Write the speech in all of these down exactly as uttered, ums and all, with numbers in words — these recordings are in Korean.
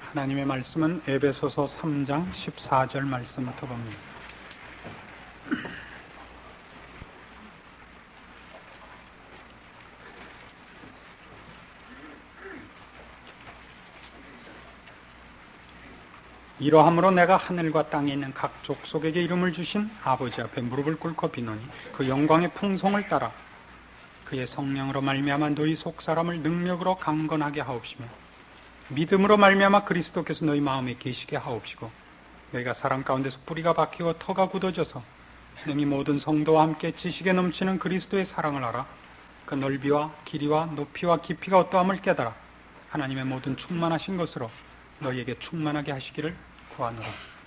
하나님의 말씀은 에베소서 삼 장 십사 절 말씀부터 봅니다. 이러함으로 내가 하늘과 땅에 있는 각 족속에게 이름을 주신 아버지 앞에 무릎을 꿇고 비노니 그 영광의 풍성을 따라 그의 성령으로 말미암아 너희 속사람을 능력으로 강건하게 하옵시며 믿음으로 말미암아 그리스도께서 너희 마음에 계시게 하옵시고 너희가 사랑 가운데서 뿌리가 박히고 터가 굳어져서 능히 모든 성도와 함께 지식에 넘치는 그리스도의 사랑을 알아 그 넓이와 길이와 높이와 깊이가 어떠함을 깨달아 하나님의 모든 충만하신 것으로 너희에게 충만하게 하시기를 구하노라.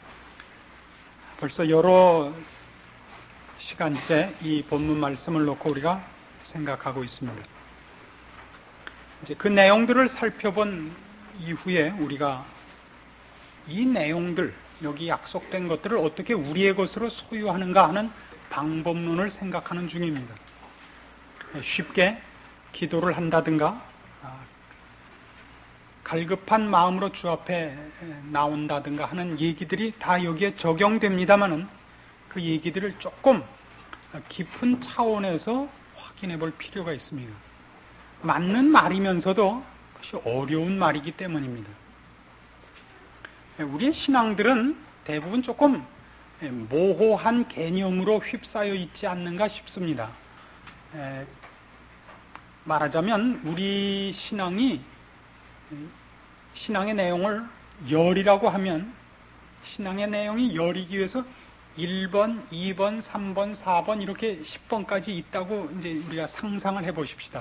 벌써 여러 시간째 이 본문 말씀을 놓고 우리가 생각하고 있습니다. 이제 그 내용들을 살펴본 이후에 우리가 이 내용들, 여기 약속된 것들을 어떻게 우리의 것으로 소유하는가 하는 방법론을 생각하는 중입니다. 쉽게 기도를 한다든가 갈급한 마음으로 주 앞에 나온다든가 하는 얘기들이 다 여기에 적용됩니다마는 그 얘기들을 조금 깊은 차원에서 확인해 볼 필요가 있습니다. 맞는 말이면서도 그것이 어려운 말이기 때문입니다. 우리의 신앙들은 대부분 조금 모호한 개념으로 휩싸여 있지 않는가 싶습니다. 말하자면 우리 신앙이 신앙의 내용을 열이라고 하면 신앙의 내용이 열이기 위해서 일 번, 이 번, 삼 번, 사 번 이렇게 십 번까지 있다고 이제 우리가 상상을 해 보십시다.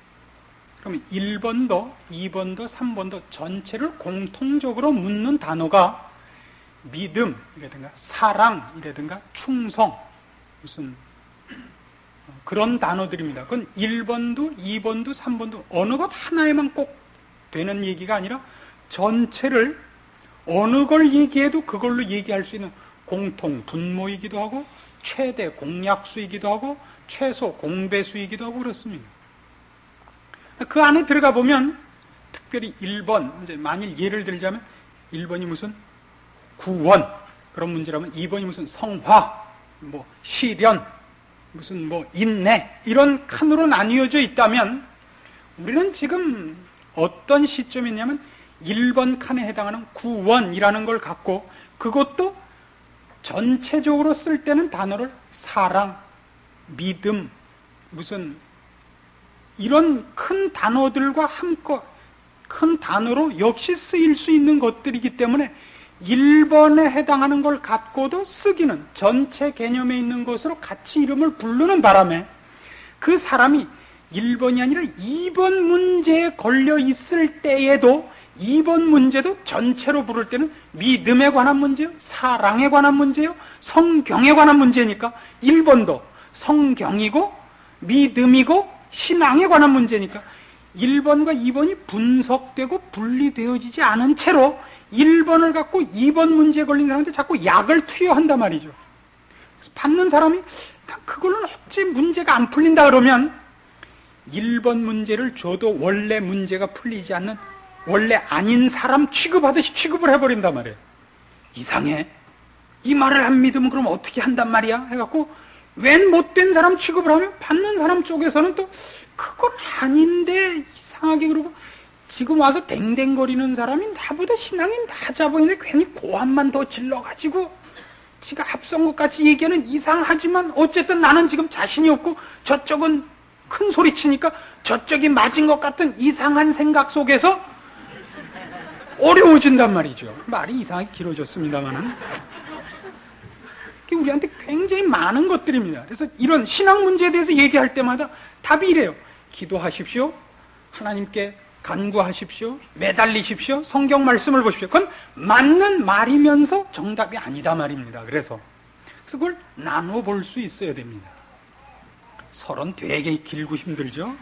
그럼 일 번도, 이 번도, 삼 번도 전체를 공통적으로 묻는 단어가 믿음이라든가 사랑이라든가 충성 무슨 그런 단어들입니다. 그건 일 번도, 이 번도, 삼 번도 어느 것 하나에만 꼭 되는 얘기가 아니라 전체를 어느 걸 얘기해도 그걸로 얘기할 수 있는 공통 분모이기도 하고 최대 공약수이기도 하고 최소 공배수이기도 하고 그렇습니다. 그 안에 들어가 보면 특별히 일 번, 이제 만일 예를 들자면 일 번이 무슨 구원 그런 문제라면 이 번이 무슨 성화, 뭐 시련, 무슨 뭐 인내 이런 칸으로 나뉘어져 있다면 우리는 지금 어떤 시점이 있냐면 일 번 칸에 해당하는 구원이라는 걸 갖고 그것도 전체적으로 쓸 때는 단어를 사랑, 믿음, 무슨 이런 큰 단어들과 함께 큰 단어로 역시 쓰일 수 있는 것들이기 때문에 일 번에 해당하는 걸 갖고도 쓰기는 전체 개념에 있는 것으로 같이 이름을 부르는 바람에 그 사람이 일 번이 아니라 이 번 문제에 걸려 있을 때에도 이 번 문제도 전체로 부를 때는 믿음에 관한 문제요, 사랑에 관한 문제요, 성경에 관한 문제니까 일 번도 성경이고 믿음이고 신앙에 관한 문제니까 일 번과 이 번이 분석되고 분리되어지지 않은 채로 일 번을 갖고 이 번 문제에 걸린 사람한테 자꾸 약을 투여한단 말이죠. 그래서 받는 사람이 그걸로는 어찌 문제가 안 풀린다 그러면 일 번 문제를 줘도 원래 문제가 풀리지 않는 원래 아닌 사람 취급하듯이 취급을 해버린단 말이에요. 이상해. 이 말을 안 믿으면 그럼 어떻게 한단 말이야? 해갖고 웬 못된 사람 취급을 하면 받는 사람 쪽에서는 또 그건 아닌데 이상하게 그러고 지금 와서 댕댕거리는 사람이 나보다 신앙이 낮아 보이는데 괜히 고함만 더 질러가지고 지가 앞선 것 같이 얘기하는 이상하지만 어쨌든 나는 지금 자신이 없고 저쪽은 큰 소리 치니까 저쪽이 맞은 것 같은 이상한 생각 속에서 어려워진단 말이죠. 말이 이상하게 길어졌습니다만은 우리한테 굉장히 많은 것들입니다. 그래서 이런 신앙 문제에 대해서 얘기할 때마다 답이 이래요. 기도하십시오. 하나님께 간구하십시오. 매달리십시오. 성경 말씀을 보십시오. 그건 맞는 말이면서 정답이 아니다 말입니다. 그래서, 그래서 그걸 나눠 볼 수 있어야 됩니다. 서론 되게 길고 힘들죠?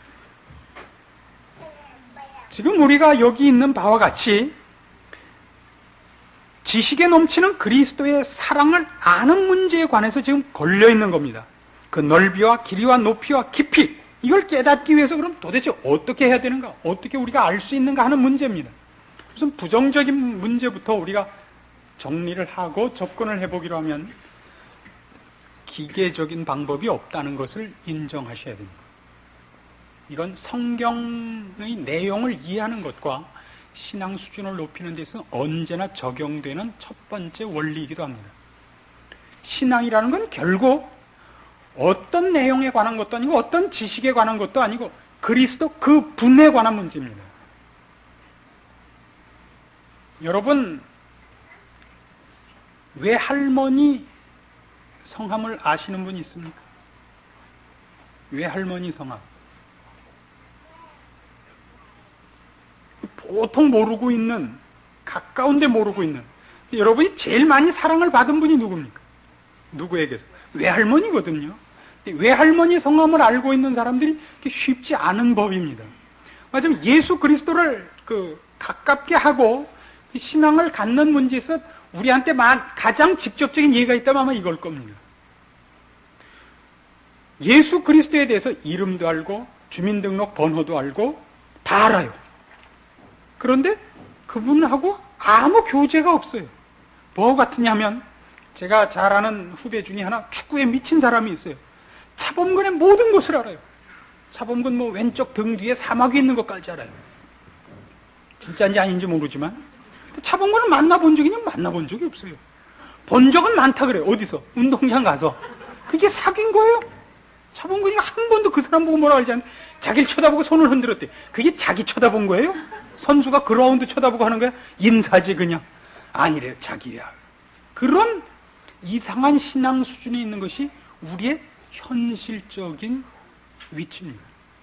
지금 우리가 여기 있는 바와 같이 지식에 넘치는 그리스도의 사랑을 아는 문제에 관해서 지금 걸려 있는 겁니다. 그 넓이와 길이와 높이와 깊이 이걸 깨닫기 위해서 그럼 도대체 어떻게 해야 되는가? 어떻게 우리가 알 수 있는가 하는 문제입니다. 무슨 부정적인 문제부터 우리가 정리를 하고 접근을 해보기로 하면 기계적인 방법이 없다는 것을 인정하셔야 됩니다. 이건 성경의 내용을 이해하는 것과 신앙 수준을 높이는 데서 언제나 적용되는 첫 번째 원리이기도 합니다. 신앙이라는 건 결국 어떤 내용에 관한 것도 아니고 어떤 지식에 관한 것도 아니고 그리스도 그 분에 관한 문제입니다. 여러분, 외할머니 성함을 아시는 분 있습니까? 외할머니 성함. 보통 모르고 있는, 가까운데 모르고 있는, 여러분이 제일 많이 사랑을 받은 분이 누굽니까? 누구에게서? 외할머니거든요. 외할머니 성함을 알고 있는 사람들이 쉽지 않은 법입니다. 맞으면 예수 그리스도를 그 가깝게 하고 신앙을 갖는 문제에서 우리한테 가장 직접적인 예가 있다면 아마 이걸 겁니다. 예수 그리스도에 대해서 이름도 알고 주민등록 번호도 알고 다 알아요. 그런데 그분하고 아무 교제가 없어요. 뭐 같으냐면 제가 잘 아는 후배 중에 하나 축구에 미친 사람이 있어요. 차범근의 모든 것을 알아요. 차범근 뭐 왼쪽 등 뒤에 사막이 있는 것까지 알아요. 진짜인지 아닌지 모르지만 차범근을 만나본 적이 있냐면 만나본 적이 없어요. 본 적은 많다 그래요. 어디서? 운동장 가서. 그게 사귄 거예요. 차범근이가 한 번도 그 사람 보고 뭐라 하지 않는데 자기를 쳐다보고 손을 흔들었대. 그게 자기 쳐다본 거예요? 선수가 그라운드 쳐다보고 하는 거야? 인사지 그냥. 아니래요. 자기야. 그런 이상한 신앙 수준에 있는 것이 우리의 현실적인 위치입니다.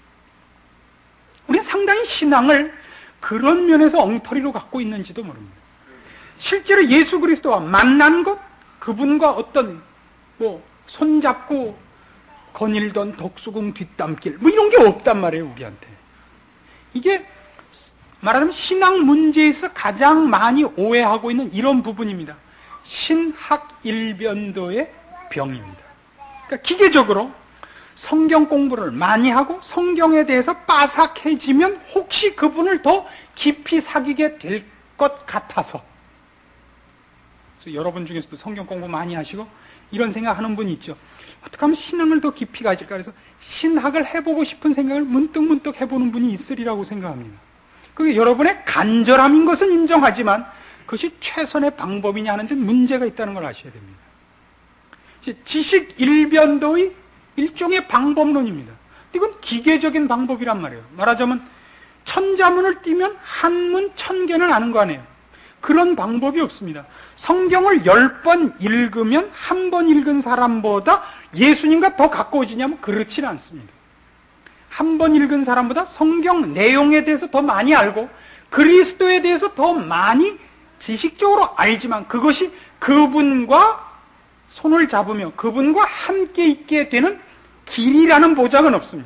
우리는 상당히 신앙을 그런 면에서 엉터리로 갖고 있는지도 모릅니다. 실제로 예수 그리스도와 만난 것, 그분과 어떤 뭐 손잡고 거닐던 덕수궁 뒷담길 뭐 이런 게 없단 말이에요. 우리한테. 이게 말하자면 신앙 문제에서 가장 많이 오해하고 있는 이런 부분입니다. 신학일변도의 병입니다. 그러니까 기계적으로 성경 공부를 많이 하고 성경에 대해서 빠삭해지면 혹시 그분을 더 깊이 사귀게 될 것 같아서. 그래서 여러분 중에서도 성경 공부 많이 하시고 이런 생각하는 분이 있죠. 어떻게 하면 신앙을 더 깊이 가질까? 그래서 신학을 해보고 싶은 생각을 문득문득 해보는 분이 있으리라고 생각합니다. 그게 여러분의 간절함인 것은 인정하지만 그것이 최선의 방법이냐 하는 데 문제가 있다는 걸 아셔야 됩니다. 지식 일변도의 일종의 방법론입니다. 이건 기계적인 방법이란 말이에요. 말하자면 천자문을 띄면 한문 천 개는 아는 거 아니에요. 그런 방법이 없습니다. 성경을 열 번 읽으면 한 번 읽은 사람보다 예수님과 더 가까워지냐면 그렇지는 않습니다. 한 번 읽은 사람보다 성경 내용에 대해서 더 많이 알고 그리스도에 대해서 더 많이 지식적으로 알지만 그것이 그분과 손을 잡으며 그분과 함께 있게 되는 길이라는 보장은 없습니다.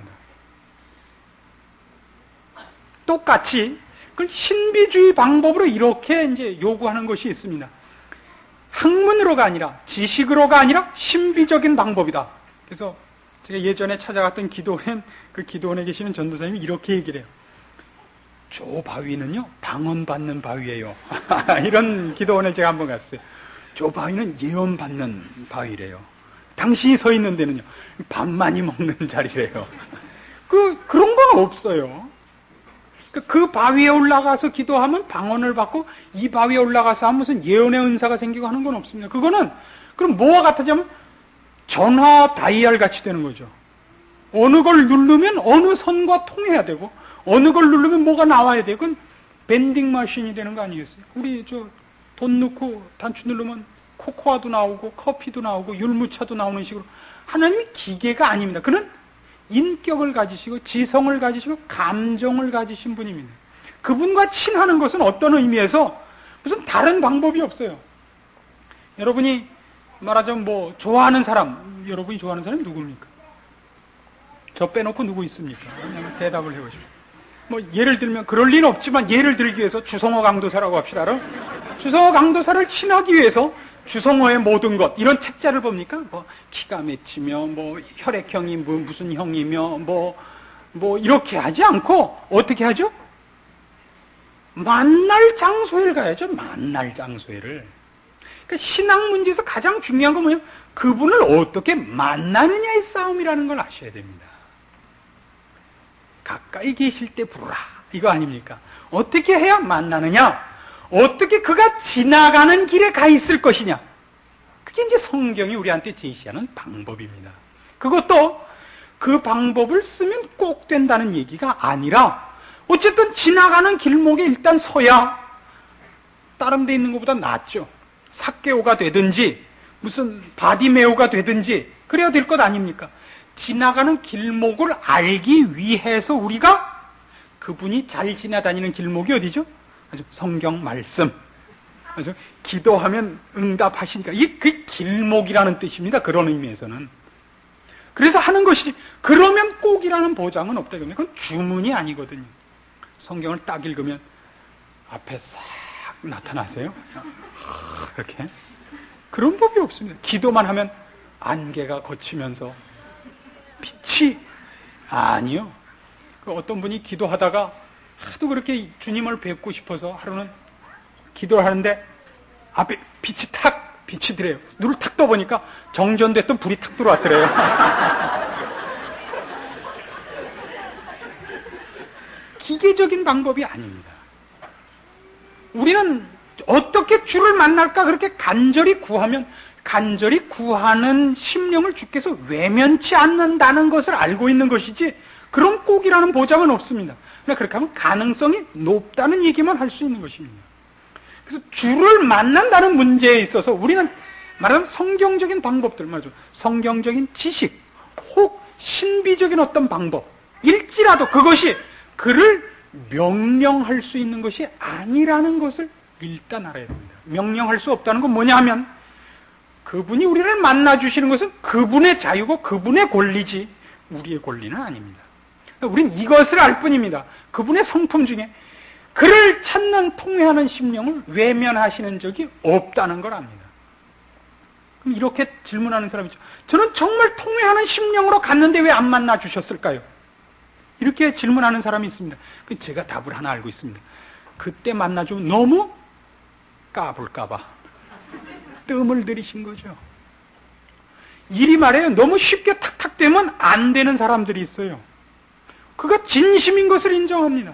똑같이 그 신비주의 방법으로 이렇게 이제 요구하는 것이 있습니다. 학문으로가 아니라 지식으로가 아니라 신비적인 방법이다. 그래서 제가 예전에 찾아갔던 기도원, 그 기도원에 계시는 전도사님이 이렇게 얘기를 해요. 저 바위는요 방언받는 바위예요. 이런 기도원을 제가 한번 갔어요. 저 바위는 예언받는 바위래요. 당신이 서 있는 데는요 밥 많이 먹는 자리래요. 그 그런 건 없어요. 그, 그 바위에 올라가서 기도하면 방언을 받고 이 바위에 올라가서 하면 무슨 예언의 은사가 생기고 하는 건 없습니다. 그거는 그럼 뭐와 같아지면 전화 다이얼 같이 되는 거죠. 어느 걸 누르면 어느 선과 통해야 되고 어느 걸 누르면 뭐가 나와야 되고 그건 밴딩 머신이 되는 거 아니겠어요? 우리 저 돈 넣고 단추 누르면 코코아도 나오고 커피도 나오고 율무차도 나오는 식으로 하나님이 기계가 아닙니다. 그는 인격을 가지시고 지성을 가지시고 감정을 가지신 분입니다. 그분과 친하는 것은 어떤 의미에서 무슨 다른 방법이 없어요. 여러분이 말하자면 뭐 좋아하는 사람, 여러분이 좋아하는 사람이 누굽니까? 저 빼놓고 누구 있습니까? 그냥 대답을 해보시죠. 뭐 예를 들면 그럴 리는 없지만 예를 들기 위해서 주성호 강도사라고 합시다. 주성호 강도사를 친하기 위해서 주성호의 모든 것 이런 책자를 봅니까? 뭐 키가 맺히며 뭐 혈액형이 뭐 무슨 형이며 뭐 뭐 이렇게 하지 않고 어떻게 하죠? 만날 장소에 가야죠. 만날 장소에를. 그러니까 신앙 문제에서 가장 중요한 건 뭐냐면 그분을 어떻게 만나느냐의 싸움이라는 걸 아셔야 됩니다. 가까이 계실 때 부르라. 이거 아닙니까? 어떻게 해야 만나느냐? 어떻게 그가 지나가는 길에 가 있을 것이냐? 그게 이제 성경이 우리한테 제시하는 방법입니다. 그것도 그 방법을 쓰면 꼭 된다는 얘기가 아니라 어쨌든 지나가는 길목에 일단 서야 다른 데 있는 것보다 낫죠. 삭개오가 되든지 무슨 바디메오가 되든지 그래야 될 것 아닙니까? 지나가는 길목을 알기 위해서 우리가 그분이 잘 지나다니는 길목이 어디죠? 아주 성경 말씀. 아주 기도하면 응답하시니까 이게 그 길목이라는 뜻입니다. 그런 의미에서는. 그래서 하는 것이 그러면 꼭이라는 보장은 없다. 그건 주문이 아니거든요. 성경을 딱 읽으면 앞에 싹 나타나세요. 이렇게. 그런 법이 없습니다. 기도만 하면 안개가 걷히면서 빛이 아니요. 그 어떤 분이 기도하다가 하도 그렇게 주님을 뵙고 싶어서 하루는 기도를 하는데 앞에 빛이 탁 빛이 들어요. 눈을 탁 떠보니까 정전됐던 불이 탁 들어왔더래요. 기계적인 방법이 아닙니다. 우리는 어떻게 주를 만날까 그렇게 간절히 구하면 간절히 구하는 심령을 주께서 외면치 않는다는 것을 알고 있는 것이지 그런 꼭이라는 보장은 없습니다. 그러나 그렇게 하면 가능성이 높다는 얘기만 할 수 있는 것입니다. 그래서 주를 만난다는 문제에 있어서 우리는 말하자면 성경적인 방법들 말이죠. 성경적인 지식 혹 신비적인 어떤 방법 일지라도 그것이 그를 명령할 수 있는 것이 아니라는 것을 일단 알아야 됩니다. 명령할 수 없다는 건 뭐냐 하면 그분이 우리를 만나주시는 것은 그분의 자유고 그분의 권리지 우리의 권리는 아닙니다. 우린 이것을 알 뿐입니다. 그분의 성품 중에 그를 찾는 통회하는 심령을 외면하시는 적이 없다는 걸 압니다. 그럼 이렇게 질문하는 사람이 있죠. 저는 정말 통회하는 심령으로 갔는데 왜 안 만나주셨을까요? 이렇게 질문하는 사람이 있습니다. 제가 답을 하나 알고 있습니다. 그때 만나주면 너무 까불까봐 뜸을 들이신 거죠. 이리 말해요. 너무 쉽게 탁탁 되면 안 되는 사람들이 있어요. 그가 진심인 것을 인정합니다.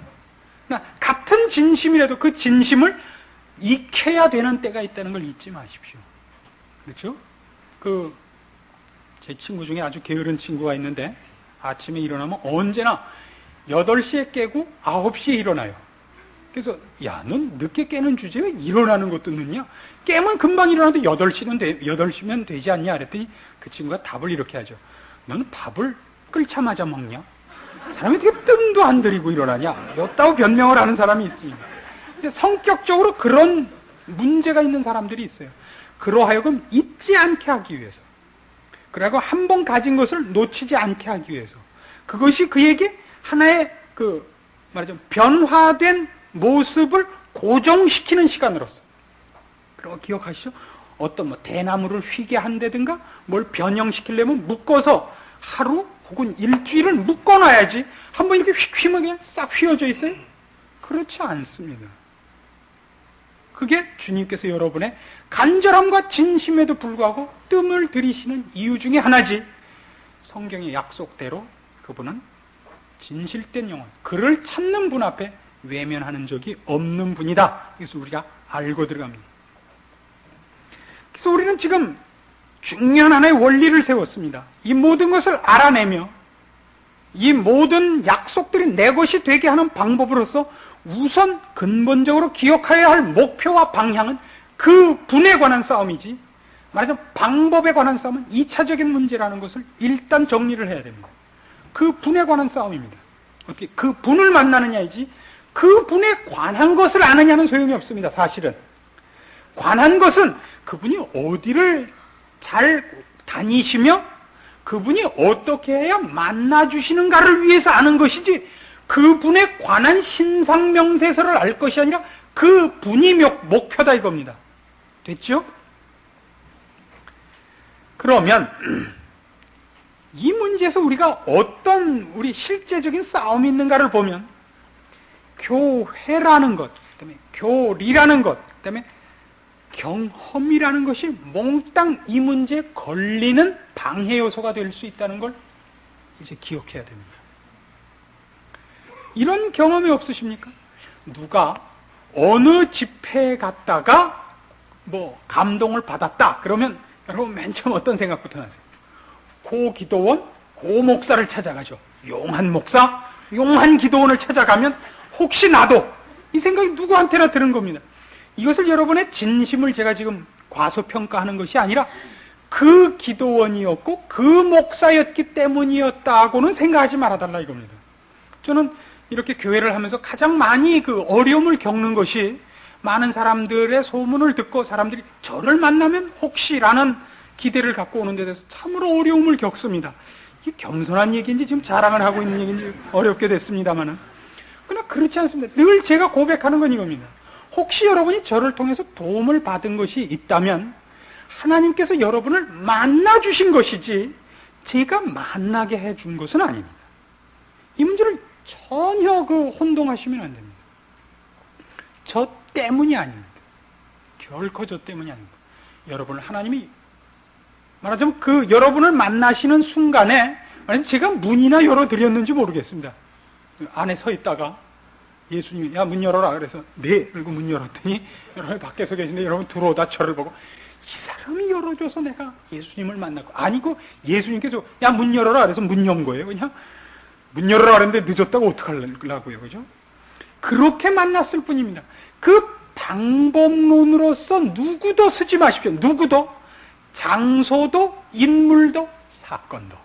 같은 진심이라도 그 진심을 익혀야 되는 때가 있다는 걸 잊지 마십시오. 그렇죠? 그, 제 친구 중에 아주 게으른 친구가 있는데 아침에 일어나면 언제나 여덟 시에 깨고 아홉 시에 일어나요. 그래서 야, 넌 늦게 깨는 주제에 왜 일어나는 것도 늦냐? 깨면 금방 일어나도 여덟 시는 돼, 여덟 시면 되지 않냐? 그랬더니 그 친구가 답을 이렇게 하죠. 너는 밥을 끓자마자 먹냐? 사람이 어떻게 뜸도 안 들이고 일어나냐? 였다고 변명을 하는 사람이 있습니다. 근데 성격적으로 그런 문제가 있는 사람들이 있어요. 그러하여금 잊지 않게 하기 위해서. 그리고 한 번 가진 것을 놓치지 않게 하기 위해서. 그것이 그에게 하나의 그, 말하자면 변화된 모습을 고정시키는 시간으로서. 그리고 기억하시죠? 어떤 뭐 대나무를 휘게 한다든가 뭘 변형시키려면 묶어서 하루 혹은 일주일을 묶어놔야지 한번 이렇게 휙 휘면 그냥 싹 휘어져 있어요? 그렇지 않습니다. 그게 주님께서 여러분의 간절함과 진심에도 불구하고 뜸을 들이시는 이유 중에 하나지. 성경의 약속대로 그분은 진실된 영혼, 그를 찾는 분 앞에 외면하는 적이 없는 분이다. 그래서 우리가 알고 들어갑니다. 그래서 우리는 지금 중요한 하나의 원리를 세웠습니다. 이 모든 것을 알아내며 이 모든 약속들이 내 것이 되게 하는 방법으로서 우선 근본적으로 기억해야 할 목표와 방향은 그 분에 관한 싸움이지, 말하자면 방법에 관한 싸움은 이 차적인 문제라는 것을 일단 정리를 해야 됩니다. 그 분에 관한 싸움입니다. 어떻게 그 분을 만나느냐이지 그 분에 관한 것을 아느냐는 소용이 없습니다. 사실은 관한 것은 그분이 어디를 잘 다니시며 그분이 어떻게 해야 만나주시는가를 위해서 아는 것이지 그분에 관한 신상명세서를 알 것이 아니라 그 분이 목표다 이겁니다. 됐죠? 그러면 이 문제에서 우리가 어떤 우리 실제적인 싸움이 있는가를 보면 교회라는 것, 그다음에 교리라는 것, 그다음에 경험이라는 것이 몽땅 이 문제에 걸리는 방해 요소가 될 수 있다는 걸 이제 기억해야 됩니다. 이런 경험이 없으십니까? 누가 어느 집회에 갔다가 뭐 감동을 받았다 그러면 여러분 맨 처음 어떤 생각부터 나세요? 고 기도원, 고 목사를 찾아가죠. 용한 목사, 용한 기도원을 찾아가면 혹시 나도, 이 생각이 누구한테나 드는 겁니다. 이것을 여러분의 진심을 제가 지금 과소평가하는 것이 아니라 그 기도원이었고 그 목사였기 때문이었다고는 생각하지 말아달라 이겁니다. 저는 이렇게 교회를 하면서 가장 많이 그 어려움을 겪는 것이 많은 사람들의 소문을 듣고 사람들이 저를 만나면 혹시라는 기대를 갖고 오는 데 대해서 참으로 어려움을 겪습니다. 이게 겸손한 얘기인지 지금 자랑을 하고 있는 얘기인지 어렵게 됐습니다만은, 그러나 그렇지 않습니다. 늘 제가 고백하는 건 이겁니다. 혹시 여러분이 저를 통해서 도움을 받은 것이 있다면 하나님께서 여러분을 만나주신 것이지 제가 만나게 해준 것은 아닙니다. 이 문제를 전혀 그 혼동하시면 안 됩니다. 저 때문이 아닙니다. 결코 저 때문이 아닙니다. 여러분을 하나님이 말하자면 그 여러분을 만나시는 순간에 제가 문이나 열어드렸는지 모르겠습니다. 안에 서 있다가 예수님이 야 문 열어라 그래서 네 그리고 문 열었더니 여러분 밖에서 계신데 여러분 들어오다 저를 보고 이 사람이 열어줘서 내가 예수님을 만났고, 아니고 예수님께서 야 문 열어라 그래서 문 연 거예요. 그냥 문 열어라 그랬는데 늦었다고 어떡하려고요, 그죠? 그렇게 만났을 뿐입니다. 그 방법론으로서 누구도 쓰지 마십시오. 누구도, 장소도, 인물도, 사건도.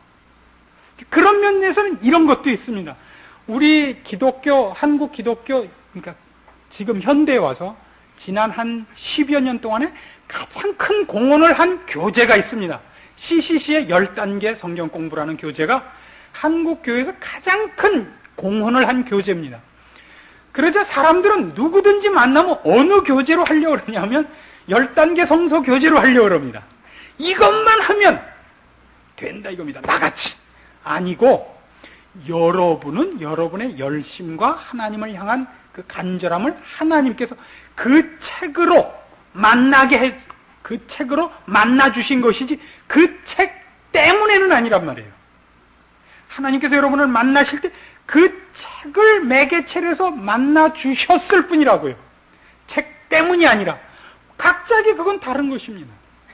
그런 면에서는 이런 것도 있습니다. 우리 기독교, 한국 기독교, 그러니까 지금 현대에 와서 지난 한 십여 년 동안에 가장 큰 공헌을 한 교재가 있습니다. 씨씨씨의 열 단계 성경 공부라는 교재가 한국 교회에서 가장 큰 공헌을 한 교재입니다. 그러자 사람들은 누구든지 만나면 어느 교재로 하려고 그러냐면 열 단계 성서 교재로 하려고 그럽니다. 이것만 하면 된다 이겁니다. 나같이. 아니고 여러분은 여러분의 열심과 하나님을 향한 그 간절함을 하나님께서 그 책으로 만나게 해, 그 책으로 만나주신 것이지 그 책 때문에는 아니란 말이에요. 하나님께서 여러분을 만나실 때 그 책을 매개체로 해서 만나주셨을 뿐이라고요. 책 때문이 아니라. 각자에게 그건 다른 것입니다.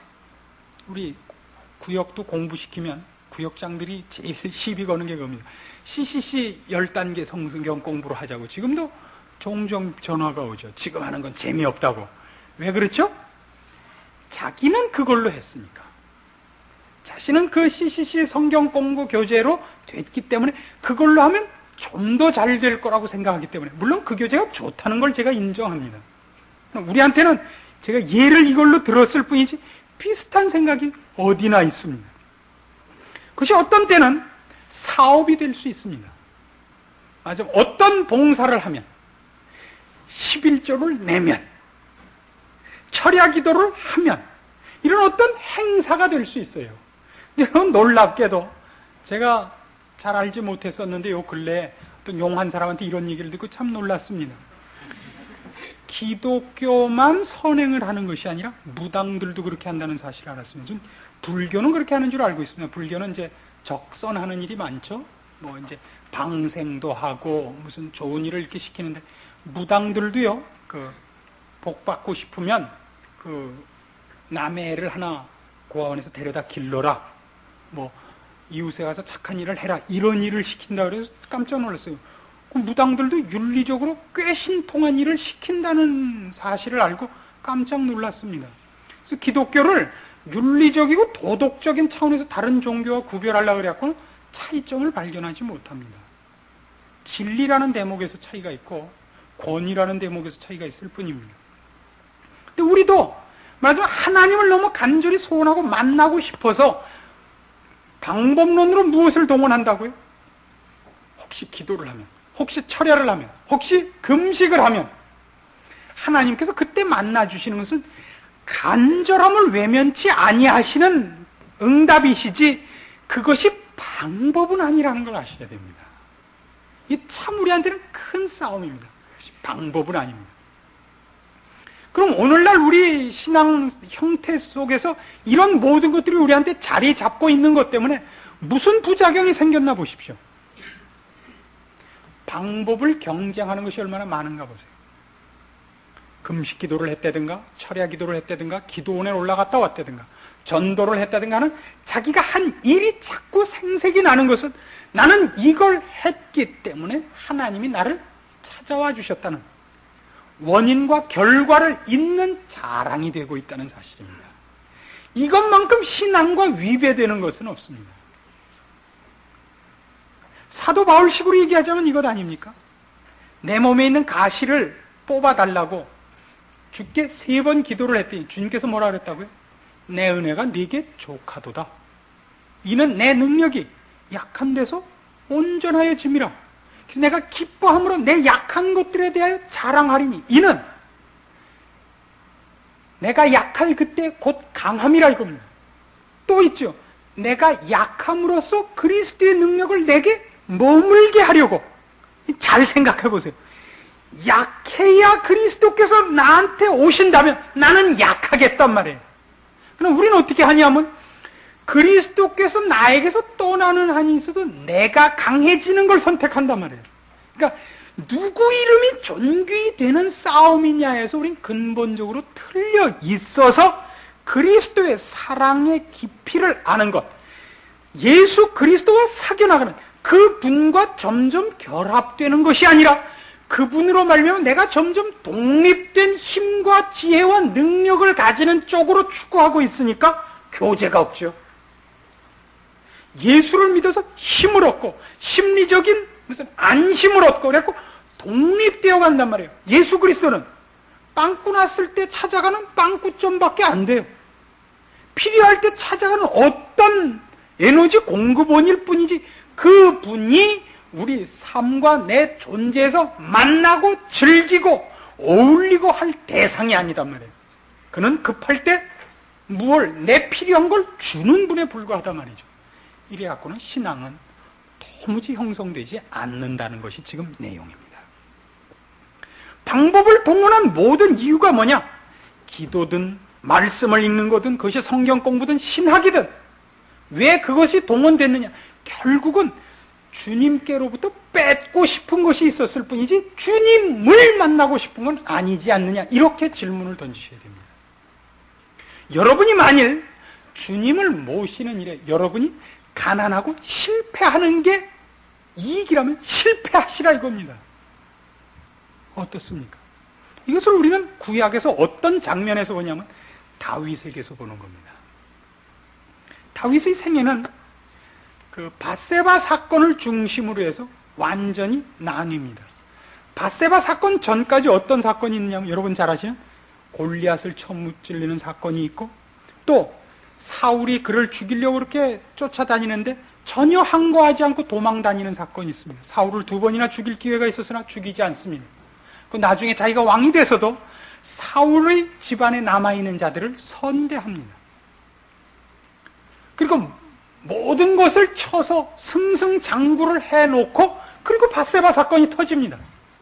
우리 구역도 공부시키면 구역장들이 제일 시비 거는 게 그겁니다. 씨씨씨 열 단계 성경 공부로 하자고 지금도 종종 전화가 오죠. 지금 하는 건 재미없다고. 왜 그렇죠? 자기는 그걸로 했으니까. 자신은 그 씨씨씨 성경 공부 교재로 됐기 때문에 그걸로 하면 좀 더 잘 될 거라고 생각하기 때문에, 물론 그 교재가 좋다는 걸 제가 인정합니다. 우리한테는 제가 예를 이걸로 들었을 뿐이지 비슷한 생각이 어디나 있습니다. 그것이 어떤 때는 사업이 될 수 있습니다. 맞아. 어떤 봉사를 하면, 십일조를 내면, 철야 기도를 하면, 이런 어떤 행사가 될 수 있어요. 여러분, 놀랍게도 제가 잘 알지 못했었는데 요 근래에 어떤 용한 사람한테 이런 얘기를 듣고 참 놀랐습니다. 기독교만 선행을 하는 것이 아니라 무당들도 그렇게 한다는 사실을 알았습니다. 전 불교는 그렇게 하는 줄 알고 있습니다. 불교는 이제 적선하는 일이 많죠. 뭐 이제 방생도 하고 무슨 좋은 일을 이렇게 시키는데, 무당들도요, 그 복 받고 싶으면 그 남의 애를 하나 고아원에서 데려다 길러라, 뭐 이웃에 가서 착한 일을 해라, 이런 일을 시킨다 그래서 깜짝 놀랐어요. 그 무당들도 윤리적으로 꽤 신통한 일을 시킨다는 사실을 알고 깜짝 놀랐습니다. 그래서 기독교를 윤리적이고 도덕적인 차원에서 다른 종교와 구별하려고 그래갖고는 차이점을 발견하지 못합니다. 진리라는 대목에서 차이가 있고 권위라는 대목에서 차이가 있을 뿐입니다. 근데 우리도 말하자면 하나님을 너무 간절히 소원하고 만나고 싶어서 방법론으로 무엇을 동원한다고요? 혹시 기도를 하면, 혹시 철야를 하면, 혹시 금식을 하면 하나님께서 그때 만나주시는 것은 간절함을 외면치 아니하시는 응답이시지 그것이 방법은 아니라는 걸 아셔야 됩니다. 이 참 우리한테는 큰 싸움입니다. 방법은 아닙니다. 그럼 오늘날 우리 신앙 형태 속에서 이런 모든 것들이 우리한테 자리 잡고 있는 것 때문에 무슨 부작용이 생겼나 보십시오. 방법을 경쟁하는 것이 얼마나 많은가 보세요. 금식 기도를 했다든가 철야 기도를 했다든가 기도원에 올라갔다 왔다든가 전도를 했다든가 하는 자기가 한 일이 자꾸 생색이 나는 것은 나는 이걸 했기 때문에 하나님이 나를 찾아와 주셨다는 원인과 결과를 잇는 자랑이 되고 있다는 사실입니다. 이것만큼 신앙과 위배되는 것은 없습니다. 사도 바울식으로 얘기하자면 이것 아닙니까? 내 몸에 있는 가시를 뽑아달라고 주께 세 번 기도를 했더니 주님께서 뭐라 그랬다고요? 내 은혜가 네게 족하도다. 이는 내 능력이 약한 데서 온전하여 짐이라. 그래서 내가 기뻐함으로 내 약한 것들에 대하여 자랑하리니 이는 내가 약할 그때 곧 강함이라 이겁니다. 또 있죠. 내가 약함으로써 그리스도의 능력을 내게 머물게 하려고. 잘 생각해 보세요. 약해야 그리스도께서 나한테 오신다면 나는 약하겠단 말이에요. 그럼 우리는 어떻게 하냐면 그리스도께서 나에게서 떠나는 한이 있어도 내가 강해지는 걸 선택한단 말이에요. 그러니까 누구 이름이 존귀 되는 싸움이냐에서 우린 근본적으로 틀려 있어서 그리스도의 사랑의 깊이를 아는 것, 예수 그리스도와 사귀어나가는 그분과 점점 결합되는 것이 아니라 그분으로 말미암아 내가 점점 독립된 힘과 지혜와 능력을 가지는 쪽으로 추구하고 있으니까 교제가 없죠. 예수를 믿어서 힘을 얻고 심리적인 무슨 안심을 얻고 그래갖고 독립되어 간단 말이에요. 예수 그리스도는 빵꾸 났을 때 찾아가는 빵꾸점밖에 안 돼요. 필요할 때 찾아가는 어떤 에너지 공급원일 뿐이지 그분이 우리 삶과 내 존재에서 만나고 즐기고 어울리고 할 대상이 아니단 말이에요. 그는 급할 때 무얼 내 필요한 걸 주는 분에 불과하단 말이죠. 이래갖고는 신앙은 도무지 형성되지 않는다는 것이 지금 내용입니다. 방법을 동원한 모든 이유가 뭐냐? 기도든 말씀을 읽는 거든 그것이 성경 공부든 신학이든 왜 그것이 동원됐느냐? 결국은 주님께로부터 뺏고 싶은 것이 있었을 뿐이지 주님을 만나고 싶은 건 아니지 않느냐? 이렇게 질문을 던지셔야 됩니다. 여러분이 만일 주님을 모시는 일에 여러분이 가난하고 실패하는 게 이익이라면 실패하시라 이겁니다. 어떻습니까? 이것을 우리는 구약에서 어떤 장면에서 보냐면 다윗에게서 보는 겁니다. 다윗의 생애는 그 밧세바 사건을 중심으로 해서 완전히 나뉩니다. 밧세바 사건 전까지 어떤 사건이 있느냐면 여러분 잘 아시는 골리앗을 처음 무찔리는 사건이 있고 또 사울이 그를 죽이려고 그렇게 쫓아다니는데 전혀 항거하지 않고 도망다니는 사건이 있습니다. 사울을 두 번이나 죽일 기회가 있었으나 죽이지 않습니다. 그 나중에 자기가 왕이 돼서도 사울의 집안에 남아있는 자들을 선대합니다. 그리고 모든 것을 쳐서 승승장구를 해놓고 그리고 밧세바 사건이 터집니다.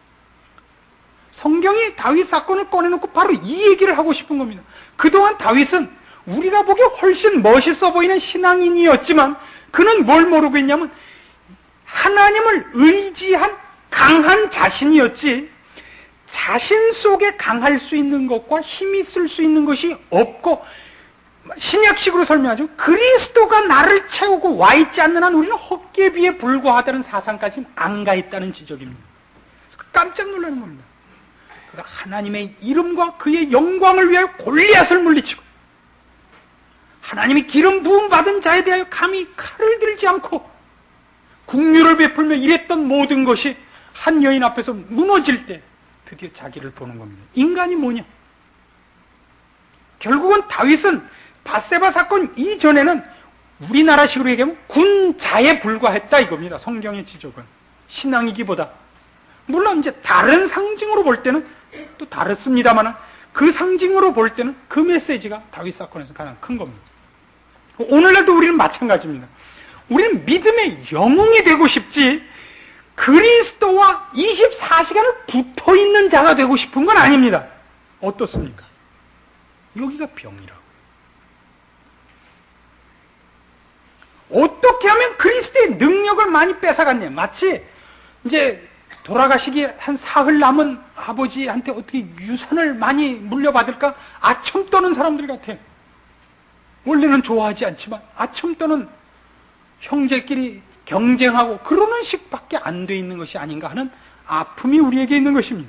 성경이 다윗 사건을 꺼내놓고 바로 이 얘기를 하고 싶은 겁니다. 그동안 다윗은 우리가 보기에 훨씬 멋있어 보이는 신앙인이었지만 그는 뭘 모르고 있냐면 하나님을 의지한 강한 자신이었지 자신 속에 강할 수 있는 것과 힘이 쓸 수 있는 것이 없고 신약식으로 설명하죠. 그리스도가 나를 채우고 와 있지 않는 한 우리는 헛개비에 불과하다는 사상까지는 안 가 있다는 지적입니다. 그래서 깜짝 놀라는 겁니다. 그래서 하나님의 이름과 그의 영광을 위하여 골리앗을 물리치고 하나님이 기름 부음 받은 자에 대하여 감히 칼을 들지 않고 국률을 베풀며 이랬던 모든 것이 한 여인 앞에서 무너질 때 드디어 자기를 보는 겁니다. 인간이 뭐냐? 결국은 다윗은 밧세바 사건 이전에는 우리나라식으로 얘기하면 군자에 불과했다 이겁니다. 성경의 지적은. 신앙이기보다. 물론 이제 다른 상징으로 볼 때는 또 다릅니다만 그 상징으로 볼 때는 그 메시지가 다윗 사건에서 가장 큰 겁니다. 오늘날도 우리는 마찬가지입니다. 우리는 믿음의 영웅이 되고 싶지 그리스도와 이십사 시간을 붙어있는 자가 되고 싶은 건 아닙니다. 어떻습니까? 여기가 병이라고. 어떻게 하면 그리스도의 능력을 많이 뺏어갔냐. 마치 이제 돌아가시기 한 사흘 남은 아버지한테 어떻게 유산을 많이 물려받을까? 아첨 떠는 사람들 같아. 원래는 좋아하지 않지만 아첨 떠는 형제끼리 경쟁하고 그러는 식밖에 안 돼 있는 것이 아닌가 하는 아픔이 우리에게 있는 것입니다.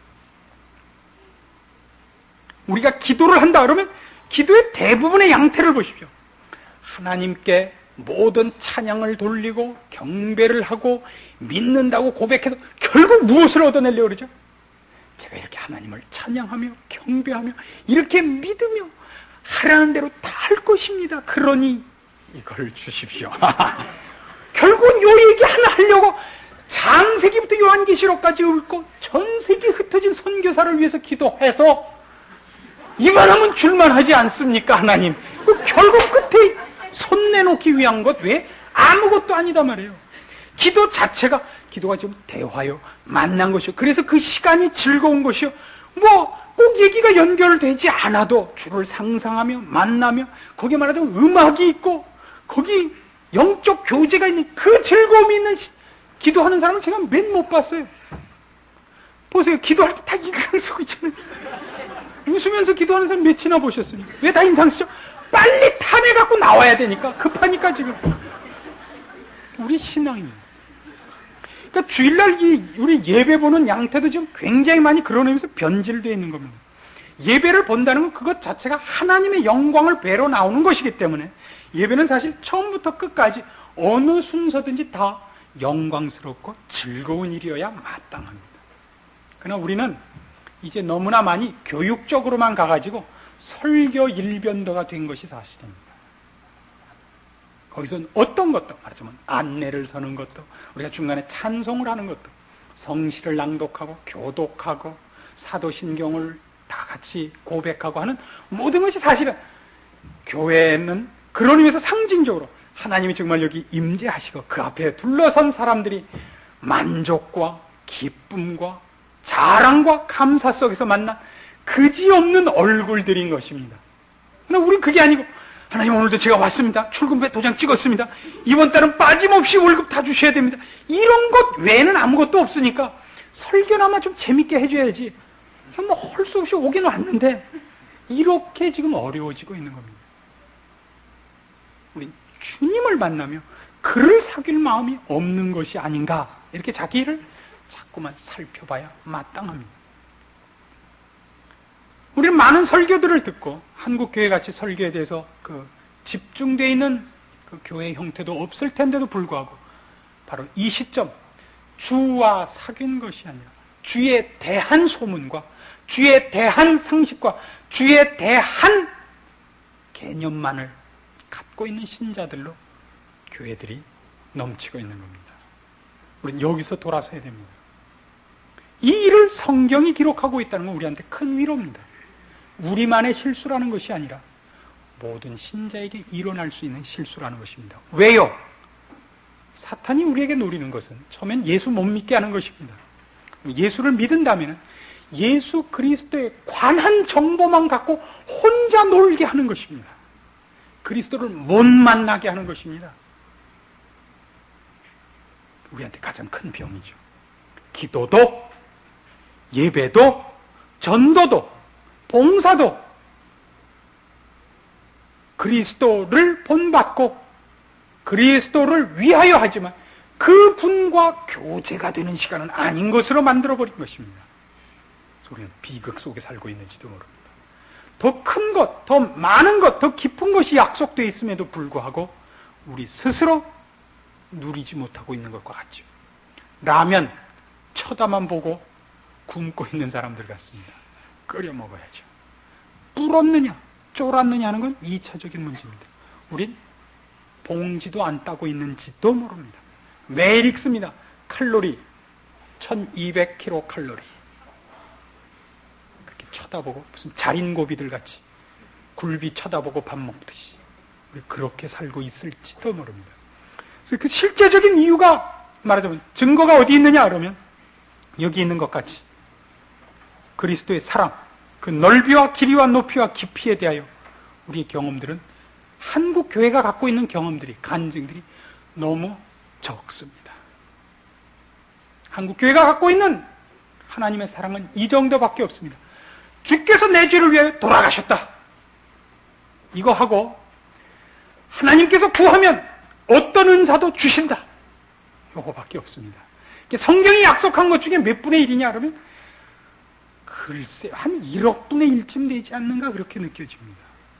우리가 기도를 한다 그러면 기도의 대부분의 양태를 보십시오. 하나님께 모든 찬양을 돌리고 경배를 하고 믿는다고 고백해서 결국 무엇을 얻어내려고 그러죠? 제가 이렇게 하나님을 찬양하며 경배하며 이렇게 믿으며 하라는 대로 다 할 것입니다. 그러니 이걸 주십시오. 결국은 요 얘기 하나 하려고 창세기부터 요한계시록까지 읽고 전세기 흩어진 선교사를 위해서 기도해서 이만하면 줄만 하지 않습니까? 하나님. 그 결국 끝에 손 내놓기 위한 것 외에 아무것도 아니다 말이에요. 기도 자체가 기도가 지금 대화요, 만난 것이요. 그래서 그 시간이 즐거운 것이요. 뭐 꼭 얘기가 연결되지 않아도 주를 상상하며 만나며 거기에 말하자면 음악이 있고 거기 영적 교제가 있는 그 즐거움이 있는 시, 기도하는 사람을 제가 몇 못 봤어요. 보세요. 기도할 때 다 인상 쓰고 있잖아요. 웃으면서 기도하는 사람 몇이나 보셨습니까? 왜 다 인상 쓰죠? 빨리 탄해갖고 나와야 되니까 급하니까 지금. 우리 신앙입니다. 그러니까 주일날 이 우리 예배 보는 양태도 지금 굉장히 많이 그런 의미에서 변질되어 있는 겁니다. 예배를 본다는 건 그것 자체가 하나님의 영광을 뵈러 나오는 것이기 때문에 예배는 사실 처음부터 끝까지 어느 순서든지 다 영광스럽고 즐거운 일이어야 마땅합니다. 그러나 우리는 이제 너무나 많이 교육적으로만 가가지고 설교 일변도가 된 것이 사실입니다. 거기서 어떤 것도 말하자면 안내를 서는 것도 우리가 중간에 찬송을 하는 것도 성시를 낭독하고 교독하고 사도신경을 다 같이 고백하고 하는 모든 것이 사실은 교회는 그런 의미에서 상징적으로 하나님이 정말 여기 임재하시고 그 앞에 둘러선 사람들이 만족과 기쁨과 자랑과 감사 속에서 만난 그지없는 얼굴들인 것입니다. 그러나 우린 그게 아니고 하나님 오늘도 제가 왔습니다. 출근배 도장 찍었습니다. 이번 달은 빠짐없이 월급 다 주셔야 됩니다. 이런 것 외에는 아무것도 없으니까 설교나마 좀 재밌게 해줘야지. 뭐 할 수 없이 오긴 왔는데 이렇게 지금 어려워지고 있는 겁니다. 우리 주님을 만나며 그를 사귈 마음이 없는 것이 아닌가 이렇게 자기를 자꾸만 살펴봐야 마땅합니다. 우리는 많은 설교들을 듣고 한국교회같이 설교에 대해서 그 집중되어 있는 그 교회 형태도 없을 텐데도 불구하고 바로 이 시점 주와 사귄 것이 아니라 주에 대한 소문과 주에 대한 상식과 주에 대한 개념만을 갖고 있는 신자들로 교회들이 넘치고 있는 겁니다. 우리는 여기서 돌아서야 됩니다. 이 일을 성경이 기록하고 있다는 건 우리한테 큰 위로입니다. 우리만의 실수라는 것이 아니라 모든 신자에게 일어날 수 있는 실수라는 것입니다. 왜요? 사탄이 우리에게 노리는 것은 처음엔 예수 못 믿게 하는 것입니다. 예수를 믿은다면 예수 그리스도에 관한 정보만 갖고 혼자 놀게 하는 것입니다. 그리스도를 못 만나게 하는 것입니다. 우리한테 가장 큰 병이죠. 기도도 예배도 전도도 봉사도 그리스도를 본받고 그리스도를 위하여 하지만 그분과 교제가 되는 시간은 아닌 것으로 만들어버린 것입니다. 우리는 비극 속에 살고 있는지도 모릅니다. 더 큰 것, 더 많은 것, 더 깊은 것이 약속되어 있음에도 불구하고 우리 스스로 누리지 못하고 있는 것과 같죠. 라면 쳐다만 보고 굶고 있는 사람들 같습니다. 끓여 먹어야죠. 불었느냐 쫄았느냐 하는 건 이 차적인 문제입니다. 우린 봉지도 안 따고 있는지도 모릅니다. 매일 읽습니다. 칼로리 천이백 킬로칼로리 그렇게 쳐다보고 무슨 자린고비들 같이 굴비 쳐다보고 밥 먹듯이 우리 그렇게 살고 있을지도 모릅니다. 그래서 그 실제적인 이유가 말하자면 증거가 어디 있느냐 그러면 여기 있는 것 같이 그리스도의 사랑, 그 넓이와 길이와 높이와 깊이에 대하여 우리 경험들은 한국 교회가 갖고 있는 경험들이, 간증들이 너무 적습니다. 한국 교회가 갖고 있는 하나님의 사랑은 이 정도밖에 없습니다. 주께서 내 죄를 위하여 돌아가셨다. 이거 하고 하나님께서 구하면 어떤 은사도 주신다. 요거밖에 없습니다. 성경이 약속한 것 중에 몇 분의 일이냐 그러면 글쎄 한 일억 분의 일쯤 되지 않는가 그렇게 느껴집니다.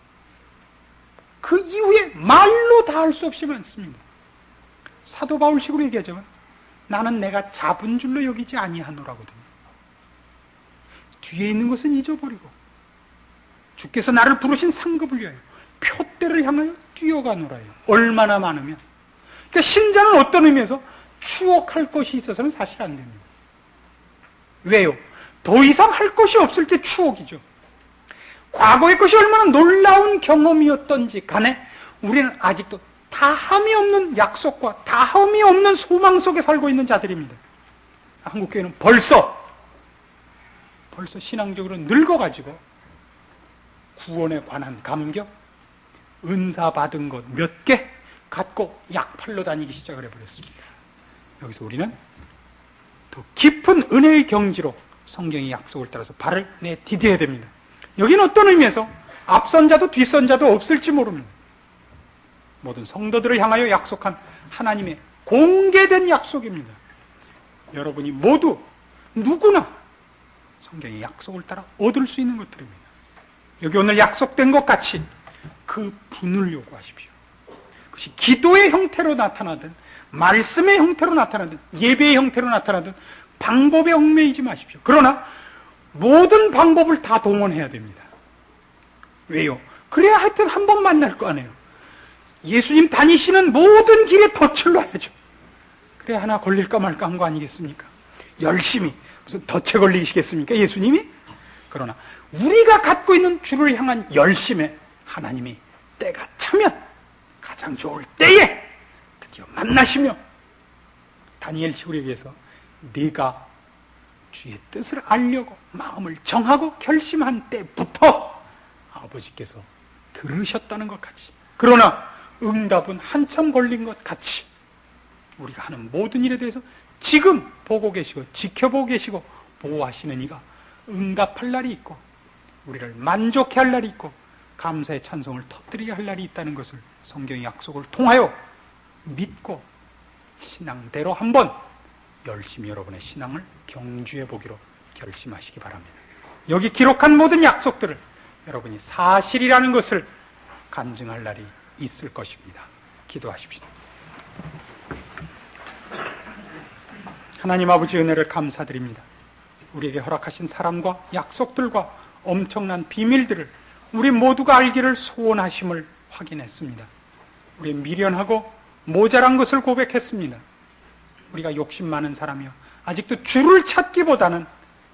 그 이후에 말로 다 할 수 없이 많습니다. 사도 바울식으로 얘기하자면 나는 내가 잡은 줄로 여기지 아니하노라거든요. 뒤에 있는 것은 잊어버리고 주께서 나를 부르신 상급을 위하여 표대를 향하여 뛰어가노라요. 얼마나 많으면. 그러니까 신자는 어떤 의미에서 추억할 것이 있어서는 사실 안 됩니다. 왜요? 더 이상 할 것이 없을 때 추억이죠. 과거의 것이 얼마나 놀라운 경험이었던지 간에 우리는 아직도 다함이 없는 약속과 다함이 없는 소망 속에 살고 있는 자들입니다. 한국교회는 벌써 벌써 신앙적으로 늙어가지고 구원에 관한 감격, 은사 받은 것 몇 개 갖고 약 팔러 다니기 시작을 해버렸습니다. 여기서 우리는 더 깊은 은혜의 경지로 성경의 약속을 따라서 발을 내디뎌야 됩니다. 여기는 어떤 의미에서 앞선 자도 뒷선 자도 없을지 모릅니다. 모든 성도들을 향하여 약속한 하나님의 공개된 약속입니다. 여러분이 모두 누구나 성경의 약속을 따라 얻을 수 있는 것들입니다. 여기 오늘 약속된 것 같이 그 분을 요구하십시오. 그것이 기도의 형태로 나타나든 말씀의 형태로 나타나든 예배의 형태로 나타나든 방법에 얽매이지 마십시오. 그러나 모든 방법을 다 동원해야 됩니다. 왜요? 그래야 하여튼 한 번 만날 거 아니에요. 예수님 다니시는 모든 길에 덫을 놔야죠. 그래야 하나 걸릴까 말까 한 거 아니겠습니까? 열심히 무슨 덫에 걸리시겠습니까? 예수님이? 그러나 우리가 갖고 있는 주를 향한 열심에 하나님이 때가 차면 가장 좋을 때에 드디어 만나시며 다니엘식으로 얘기해서 네가 주의 뜻을 알려고 마음을 정하고 결심한 때부터 아버지께서 들으셨다는 것 같이, 그러나 응답은 한참 걸린 것 같이 우리가 하는 모든 일에 대해서 지금 보고 계시고 지켜보고 계시고 보호하시는 이가 응답할 날이 있고 우리를 만족해 할 날이 있고 감사의 찬송을 터뜨리게 할 날이 있다는 것을 성경의 약속을 통하여 믿고 신앙대로 한번 열심히 여러분의 신앙을 경주해 보기로 결심하시기 바랍니다. 여기 기록한 모든 약속들을 여러분이 사실이라는 것을 간증할 날이 있을 것입니다. 기도하십시다. 하나님 아버지 은혜를 감사드립니다. 우리에게 허락하신 사랑과 약속들과 엄청난 비밀들을 우리 모두가 알기를 소원하심을 확인했습니다. 우리 미련하고 모자란 것을 고백했습니다. 우리가 욕심 많은 사람이요 아직도 주를 찾기보다는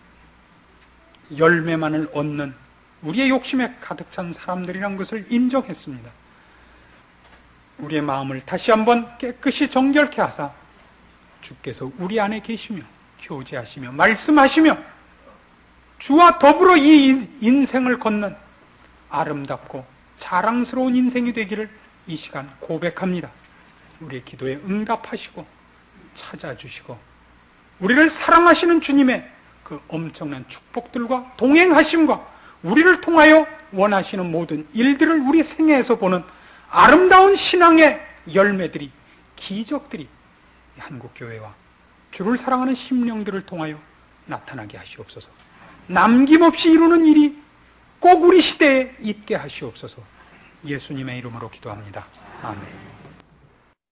열매만을 얻는 우리의 욕심에 가득 찬 사람들이란 것을 인정했습니다. 우리의 마음을 다시 한번 깨끗이 정결케 하사 주께서 우리 안에 계시며 교제하시며 말씀하시며 주와 더불어 이 인생을 걷는 아름답고 자랑스러운 인생이 되기를 이 시간 고백합니다. 우리의 기도에 응답하시고 찾아주시고 우리를 사랑하시는 주님의 그 엄청난 축복들과 동행하심과 우리를 통하여 원하시는 모든 일들을 우리 생애에서 보는 아름다운 신앙의 열매들이, 기적들이 한국교회와 주를 사랑하는 심령들을 통하여 나타나게 하시옵소서. 남김없이 이루는 일이 꼭 우리 시대에 있게 하시옵소서. 예수님의 이름으로 기도합니다. 아멘.